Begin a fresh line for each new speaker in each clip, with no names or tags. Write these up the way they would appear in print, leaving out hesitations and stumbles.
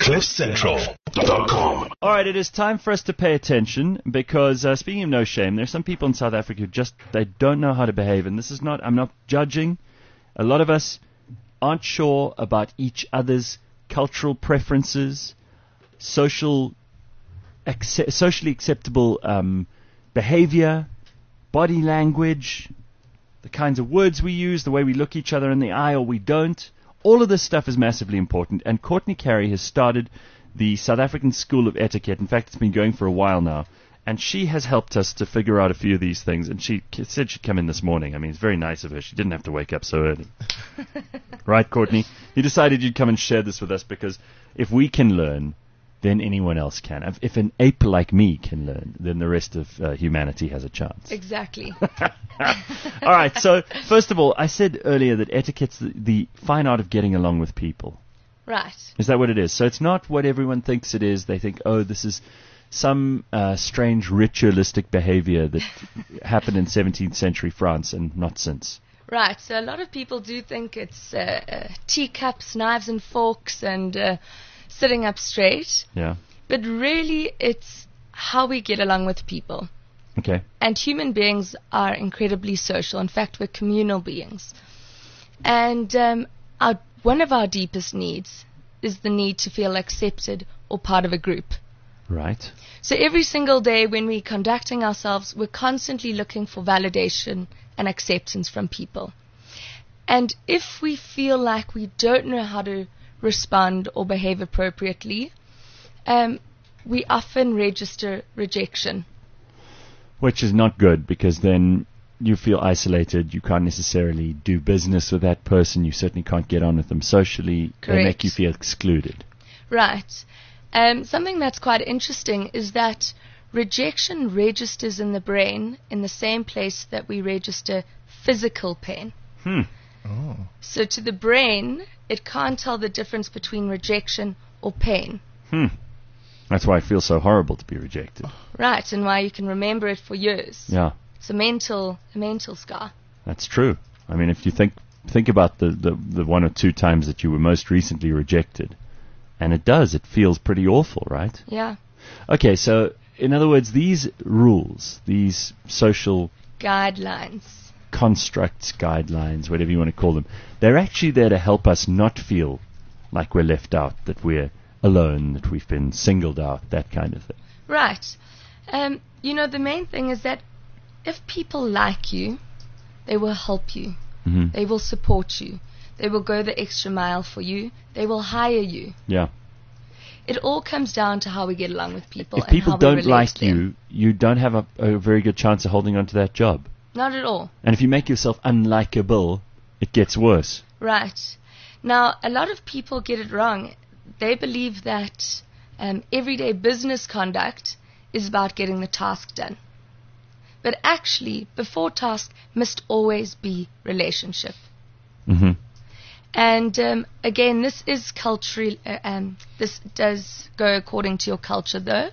CliffCentral.com.
All right, it is time for us to pay attention because speaking of no shame, there's some people in South Africa who they don't know how to behave, and this is not. I'm not judging. A lot of us aren't sure about each other's cultural preferences, socially acceptable behavior, body language, the kinds of words we use, the way we look each other in the eye or we don't. All of this stuff is massively important, and Courtney Carey has started the South African School of Etiquette. In fact, it's been going for a while now, and she has helped us to figure out a few of these things, and she said she'd come in this morning. I mean, it's very nice of her. She didn't have to wake up so early. Right, Courtney? You decided you'd come and share this with us because if we can learn, then anyone else can. If an ape like me can learn, then the rest of humanity has a chance.
Exactly.
All right, so first of all, I said earlier that etiquette's the fine art of getting along with people.
Right.
Is that what it is? So it's not what everyone thinks it is. They think, oh, this is some strange ritualistic behavior that happened in 17th century France and not since.
Right, so a lot of people do think it's teacups, knives and forks and sitting up straight.
Yeah.
But really, it's how we get along with people.
Okay.
And human beings are incredibly social. In fact, we're communal beings. And one of our deepest needs is the need to feel accepted or part of a group.
Right.
So every single day when we're conducting ourselves, we're constantly looking for validation and acceptance from people. And if we feel like we don't know how to respond or behave appropriately, we often register rejection.
Which is not good because then you feel isolated. You can't necessarily do business with that person. You certainly can't get on with them socially.
Correct.
They make you feel excluded.
Right. Something that's quite interesting is that rejection registers in the brain in the same place that we register physical pain.
Oh.
So to the brain, it can't tell the difference between rejection or pain.
That's why it feels so horrible to be rejected.
Right, and why you can remember it for years.
Yeah.
It's a mental scar.
That's true. I mean, if you think about the one or two times that you were most recently rejected, and it feels pretty awful, right?
Yeah.
Okay, so in other words, these rules, these social
Guidelines.
constructs, guidelines, whatever you want to call them, they're actually there to help us not feel like we're left out, that we're alone, that we've been singled out, that kind of thing.
Right. The main thing is that if people like you, they will help you.
Mm-hmm.
They will support you. They will go the extra mile for you. They will hire you.
Yeah.
It all comes down to how we get along with people.
If people
and how we
don't
relate
like
to them.
you don't have a very good chance of holding on to that job.
Not at all.
And if you make yourself unlikable, it gets worse.
Right. Now, a lot of people get it wrong. They believe that everyday business conduct is about getting the task done. But actually, before task must always be relationship.
Mm-hmm.
And again, this is cultural. This does go according to your culture, though.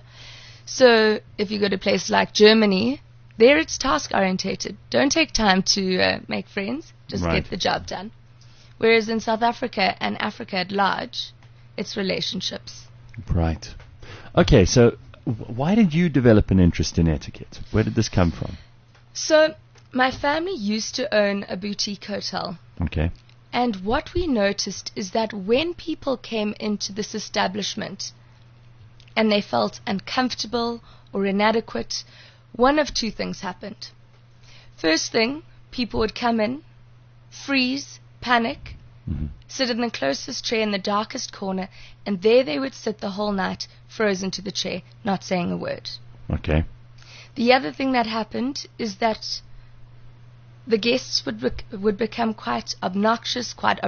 So if you go to a place like Germany, there it's task orientated. Don't take time to make friends. Just
Right.
get the job done. Whereas in South Africa and Africa at large, it's relationships.
Right. Okay, so why did you develop an interest in etiquette? Where did this come from?
So my family used to own a boutique hotel.
Okay.
And what we noticed is that when people came into this establishment and they felt uncomfortable or inadequate, one of two things happened. First thing, people would come in, freeze, panic, sit in the closest chair in the darkest corner, and there they would sit the whole night, frozen to the chair, not saying a word.
Okay.
The other thing that happened is that the guests would become quite obnoxious, quite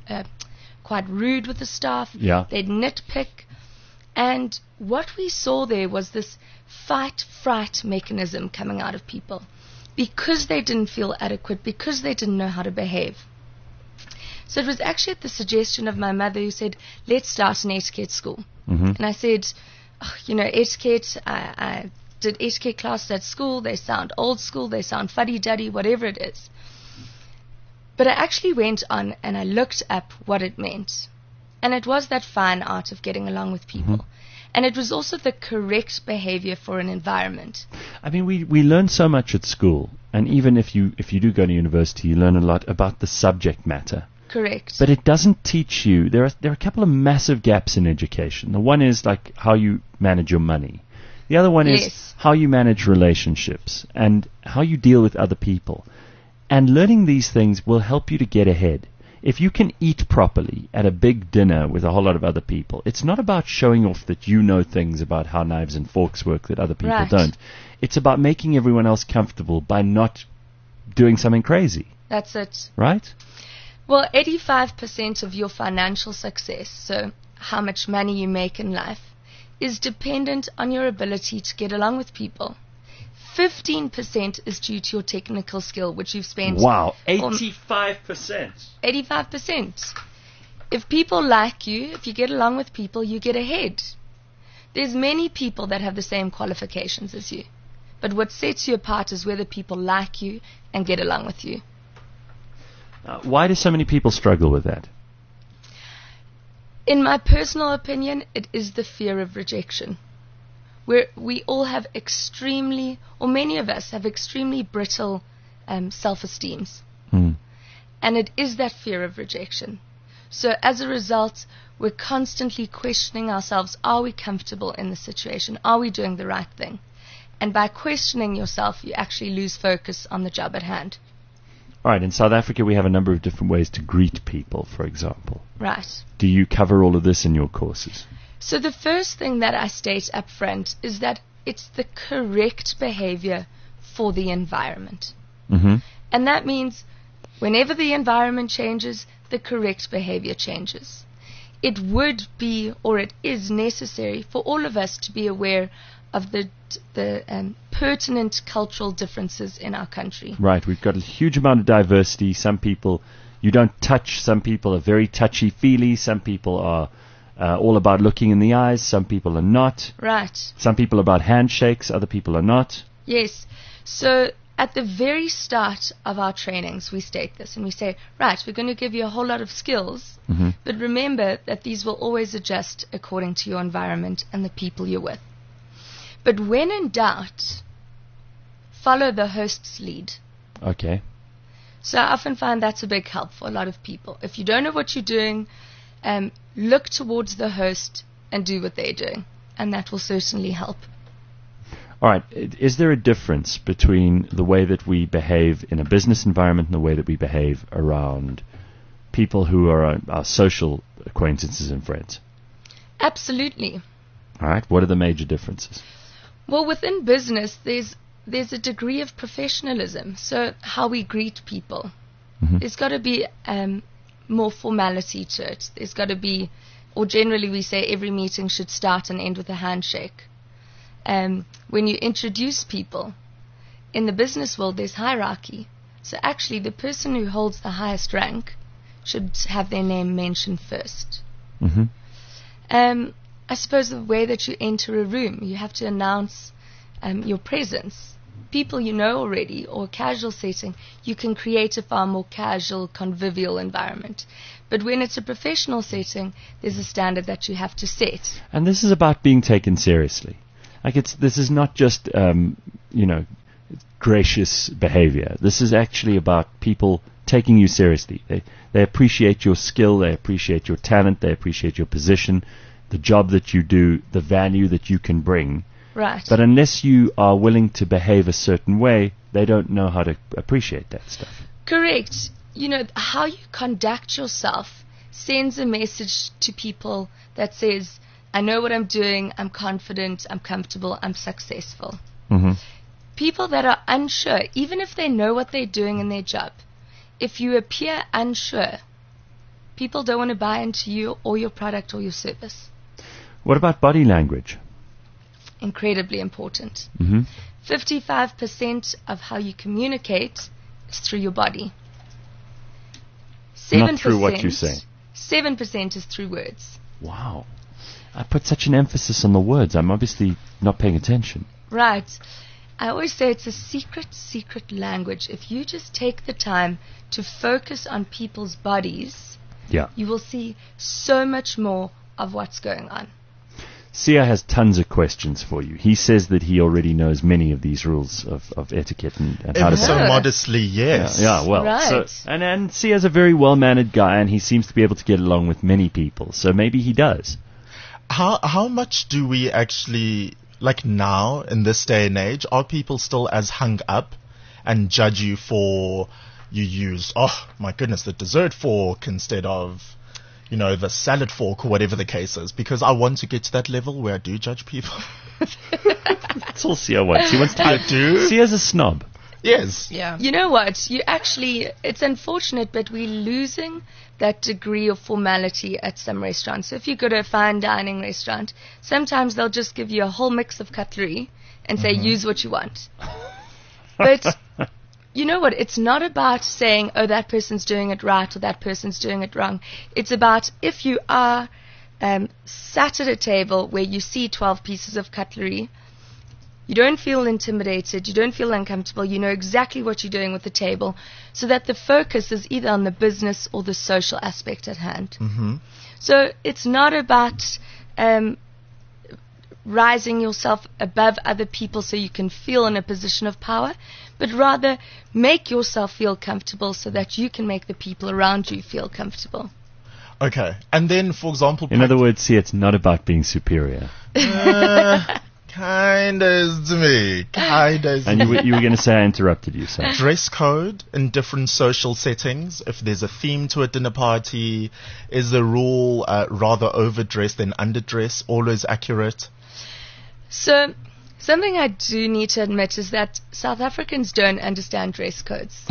rude with the staff.
Yeah.
They'd nitpick. And what we saw there was this fight-fright mechanism coming out of people because they didn't feel adequate, because they didn't know how to behave. So it was actually at the suggestion of my mother who said, let's start an etiquette school.
Mm-hmm.
And I said, etiquette, I did etiquette classes at school. They sound old school. They sound fuddy-duddy, whatever it is. But I actually went on and I looked up what it meant. And it was that fine art of getting along with people. And it was also the correct behavior for an environment.
I mean, we learn so much at school, and even if you do go to university, you learn a lot about the subject matter.
Correct.
But it doesn't teach you. There are a couple of massive gaps in education. The one is like how you manage your money. The other one is
Yes.
how you manage relationships and how you deal with other people. And learning these things will help you to get ahead. If you can eat properly at a big dinner with a whole lot of other people, it's not about showing off that you know things about how knives and forks work that other people
Right.
don't. It's about making everyone else comfortable by not doing something crazy,
That's it.
right?
Well, 85% of your financial success, so how much money you make in life, is dependent on your ability to get along with people. 15% is due to your technical skill, which you've spent.
Wow, 85%.
85%. If people like you, if you get along with people, you get ahead. There's many people that have the same qualifications as you. But what sets you apart is whether people like you and get along with you.
Why do so many people struggle with that?
In my personal opinion, it is the fear of rejection. We all have many of us have extremely brittle self-esteems. And it is that fear of rejection. So as a result, we're constantly questioning ourselves. Are we comfortable in the situation? Are we doing the right thing? And by questioning yourself, you actually lose focus on the job at hand.
All right, in South Africa we have a number of different ways to greet people, for example.
Right.
Do you cover all of this in your courses?
So the first thing that I state up front is that it's the correct behavior for the environment.
Mm-hmm.
And that means whenever the environment changes, the correct behavior changes. It would be, or it is necessary for all of us to be aware of the pertinent cultural differences in our country.
Right, we've got a huge amount of diversity. Some people you don't touch. Some people are very touchy-feely. Some people are all about looking in the eyes. Some people are not.
Right.
Some people are about handshakes. Other people are not.
Yes. So at the very start of our trainings, we state this and we say, right, we're going to give you a whole lot of skills, but remember that these will always adjust according to your environment and the people you're with. But when in doubt, follow the host's lead.
Okay.
So I often find that's a big help for a lot of people. If you don't know what you're doing, look towards the host and do what they're doing, and that will certainly help.
All right. Is there a difference between the way that we behave in a business environment and the way that we behave around people who are our social acquaintances and friends?
Absolutely.
All right. What are the major differences?
Well, within business, there's a degree of professionalism. So how we greet people. There's got to be more formality to it. There's got to be, or generally we say every meeting should start and end with a handshake. When you introduce people, in the business world there's hierarchy. So actually the person who holds the highest rank should have their name mentioned first. I suppose the way that you enter a room, you have to announce your presence. People you know already, or a casual setting, you can create a far more casual, convivial environment. But when it's a professional setting, there's a standard that you have to set.
And this is about being taken seriously. Like this is not just gracious behavior. This is actually about people taking you seriously. They appreciate your skill, they appreciate your talent, they appreciate your position, the job that you do, the value that you can bring.
Right.
But unless you are willing to behave a certain way, they don't know how to appreciate that stuff.
Correct. How you conduct yourself sends a message to people that says, I know what I'm doing, I'm confident, I'm comfortable, I'm successful. People that are unsure, even if they know what they're doing in their job, if you appear unsure, people don't want to buy into you or your product or your service.
What about body language?
Incredibly important. 55% of how you communicate is through your body. 7%,
Not through what you say.
7% is through words.
Wow. I put such an emphasis on the words. I'm obviously not paying attention.
Right. I always say it's a secret language. If you just take the time to focus on people's bodies,
Yeah.
you will see so much more of what's going on.
Sia has tons of questions for you. He says that he already knows many of these rules of etiquette and how
Ever
to
so
Yeah.
modestly, yes.
Yeah, well,
Right.
so, and Sia's a very well-mannered guy, and he seems to be able to get along with many people, so maybe he does.
How much do we actually, like now, in this day and age, are people still as hung up and judge you for you use, oh my goodness, the dessert fork instead of, you know, the salad fork or whatever the case is? Because I want to get to that level where I do judge people.
That's all Sia wants. He wants to be
I do.
Sia's a snob.
Yes.
Yeah.
You know what? It's unfortunate, but we're losing that degree of formality at some restaurants. So if you go to a fine dining restaurant, sometimes they'll just give you a whole mix of cutlery and say, use what you want. But you know what? It's not about saying, oh, that person's doing it right or that person's doing it wrong. It's about if you are sat at a table where you see 12 pieces of cutlery, you don't feel intimidated, you don't feel uncomfortable, you know exactly what you're doing with the table, so that the focus is either on the business or the social aspect at hand.
Mm-hmm.
So it's not about rising yourself above other people so you can feel in a position of power, but rather make yourself feel comfortable so that you can make the people around you feel comfortable.
Okay. And then, for example,
In other words, Sia, it's not about being superior.
kind of to me. Kind of.
And you were going to say I interrupted you, so.
Dress code in different social settings. If there's a theme to a dinner party, is the rule rather overdressed than underdressed? Always accurate?
So, something I do need to admit is that South Africans don't understand dress codes.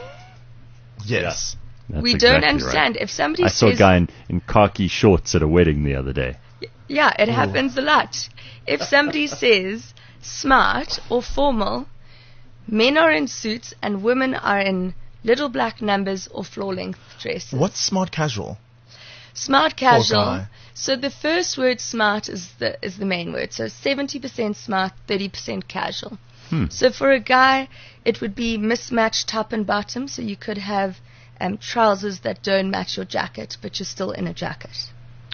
Yes.
That's
We
exactly
don't understand.
right.
If somebody
I saw a
says,
guy in khaki shorts at a wedding the other day.
yeah, it happens a lot. If somebody says smart or formal, men are in suits and women are in little black numbers or floor-length dresses.
What's smart casual?
Smart casual.
guy.
So the first word smart is the main word. So 70% smart, 30% casual. So for a guy, it would be mismatched top and bottom. So you could have trousers that don't match your jacket, but you're still in a jacket.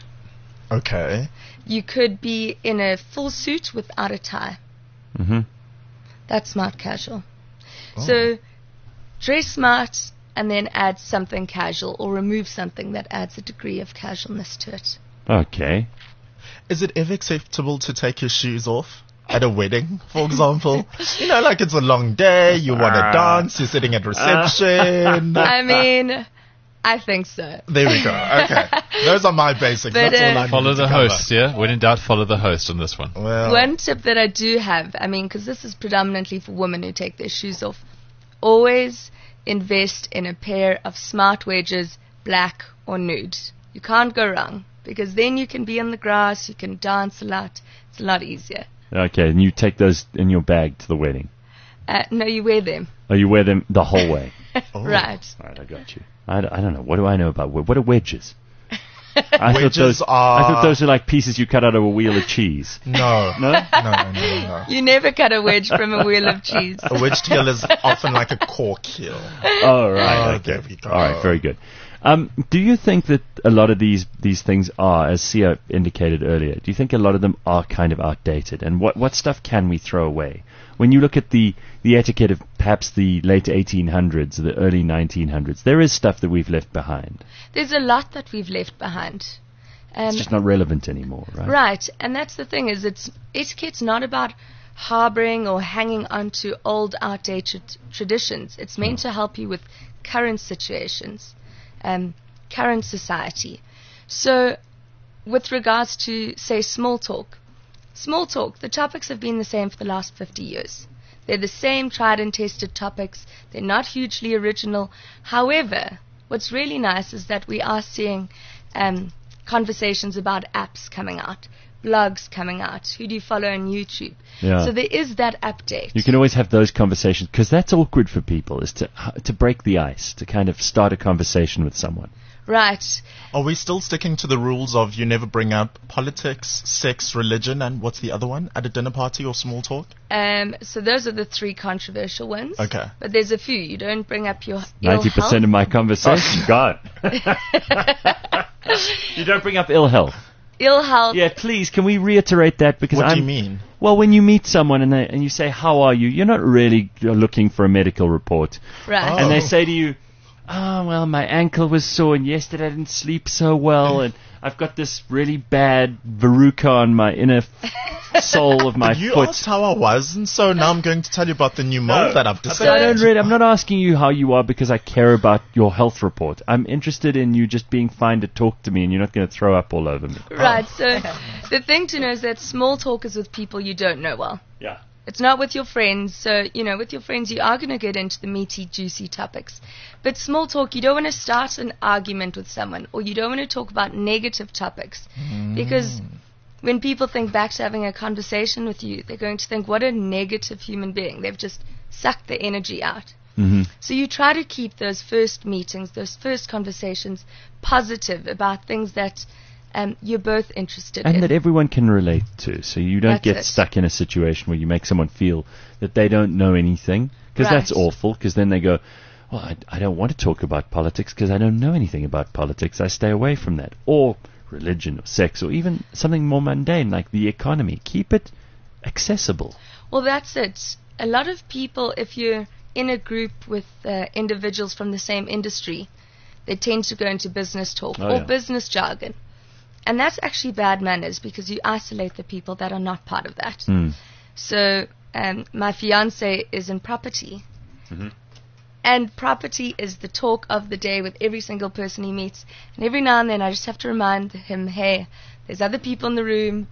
Okay.
You could be in a full suit without a tie.
Mm-hmm.
That's smart casual.
Oh.
So dress smart and then add something casual or remove something that adds a degree of casualness to it.
Okay.
Is it ever acceptable to take your shoes off at a wedding, for example? You know, like it's a long day, you want to dance, you're sitting at reception.
I mean, I think so.
There we go. Okay. Those are my basics.
But,
That's all I
Follow
need to
the
cover.
host, yeah? When in doubt, follow the host on this one.
Well,
One tip that I do have, I mean, because this is predominantly for women who take their shoes off, always invest in a pair of smart wedges, black or nude. You can't go wrong, because then you can be on the grass, you can dance a lot. It's a lot easier.
Okay, and you take those in your bag to the wedding.
No, you wear them.
Oh, you wear them the whole way.
Oh.
Right.
All right, I got you. I don't know. What do I know about what are wedges? I
Wedges
thought those are like pieces you cut out of a wheel of cheese.
No.
No?
No.
You never cut a wedge from a wheel of cheese.
A wedge heel is often like a cork heel.
Oh, right.
Oh,
Okay.
there we go.
All right, very good. Do you think that a lot of these things are, as Sia indicated earlier, do you think a lot of them are kind of outdated? And what stuff can we throw away? When you look at the etiquette of perhaps the late 1800s, the early 1900s, there is stuff that we've left behind.
There's a lot that we've left behind.
It's just not relevant anymore, right?
Right, and that's the thing, is etiquette's not about harboring or hanging on to old, outdated traditions. It's meant to help you with current situations, current society. So, with regards to, say, small talk, the topics have been the same for the last 50 years. They're the same tried and tested topics. They're not hugely original. However, what's really nice is that we are seeing conversations about apps coming out, blogs coming out. Who do you follow on YouTube?
Yeah.
So there is that update.
You can always have those conversations, because that's awkward for people, is to break the ice, to kind of start a conversation with someone.
Right.
Are we still sticking to the rules of you never bring up politics, sex, religion, and what's the other one at a dinner party or small talk?
So those are the 3 controversial ones.
Okay.
But there's a few. You don't bring up your ill
90%
health.
of my conversation gone. You don't bring up ill health.
Ill health.
Yeah, please, can we reiterate that? Because
What do you mean?
Well, when you meet someone and you say, how are you? You're not really looking for a medical report.
Right.
Oh.
And they say to you, oh, well, my ankle was sore and yesterday I didn't sleep so well and I've got this really bad verruca on my inner sole of my
You
foot.
asked how I was, and so now I'm going to tell you about the new mole that I've
But
discovered.
I'm not asking you how you are because I care about your health report. I'm interested in you just being fine to talk to me and you're not going to throw up all over me.
Right. So the thing to know is that small talk is with people you don't know well.
Yeah.
It's not with your friends. So, with your friends, you are going to get into the meaty, juicy topics. But small talk, you don't want to start an argument with someone, or you don't want to talk about negative topics. Because when people think back to having a conversation with you, they're going to think, what a negative human being. They've just sucked the energy out.
Mm-hmm.
So you try to keep those first meetings, those first conversations positive about things that you're both interested in.
And that everyone can relate to, so you don't
That's
get
it.
stuck in a situation where you make someone feel that they don't know anything, because
Right.
that's awful, because then they go, well, I don't want to talk about politics because I don't know anything about politics, I stay away from that. Or religion or sex or even something more mundane like the economy. Keep it accessible.
Well, that's it. A lot of people, if you're in a group with individuals from the same industry, they tend to go into business talk or business jargon. And that's actually bad manners because you isolate the people that are not part of that. So my fiance is in property. And property is the talk of the day with every single person he meets. And every now and then I just have to remind him, hey, there's other people in the room.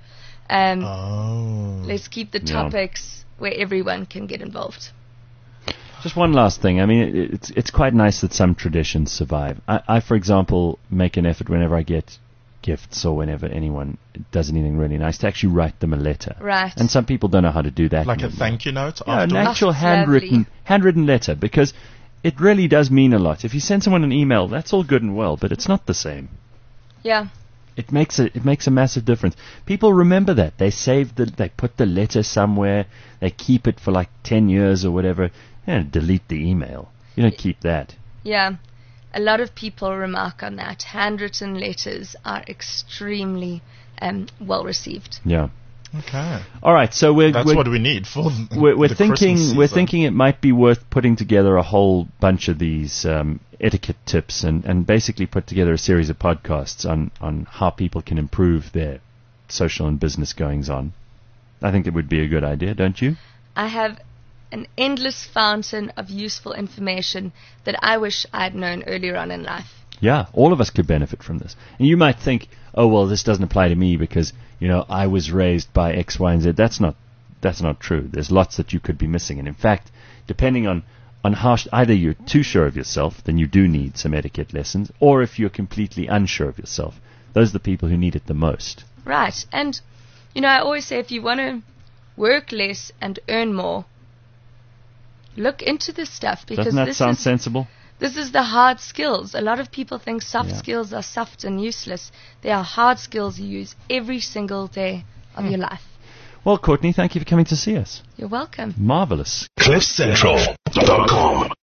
Let's keep the topics where everyone can get involved.
Just one last thing. I mean, it's quite nice that some traditions survive. I, for example, make an effort whenever I get gifts or whenever anyone does anything really nice to actually write them a letter.
Right.
And some people don't know how to do that.
Like a
anymore.
thank you note
Yeah, an
afterwards?
actual
lovely.
handwritten letter, because it really does mean a lot. If you send someone an email, that's all good and well, but it's not the same.
Yeah.
It makes a massive difference. People remember that. They put the letter somewhere, they keep it for like 10 years or whatever, and delete the email. You don't keep that.
Yeah. A lot of people remark on that. Handwritten letters are extremely well received.
Yeah.
Okay.
All right, so
That's what we need for
we're
the
thinking
Christmas season.
it might be worth putting together a whole bunch of these etiquette tips and basically put together a series of podcasts on how people can improve their social and business goings on. I think it would be a good idea, don't you?
I have an endless fountain of useful information that I wish I'd known earlier on in life.
Yeah, all of us could benefit from this. And you might think, oh, well, this doesn't apply to me because, I was raised by X, Y, and Z. That's not true. There's lots that you could be missing. And in fact, depending on how either you're too sure of yourself, then you do need some etiquette lessons, or if you're completely unsure of yourself, those are the people who need it the most.
Right. And, I always say if you want to work less and earn more, look into this stuff because
Doesn't that sound sensible?
This is the hard skills. A lot of people think soft skills are soft and useless. They are hard skills you use every single day of your life.
Well, Courtney, thank you for coming to see us.
You're welcome.
Marvelous.
CliffCentral.com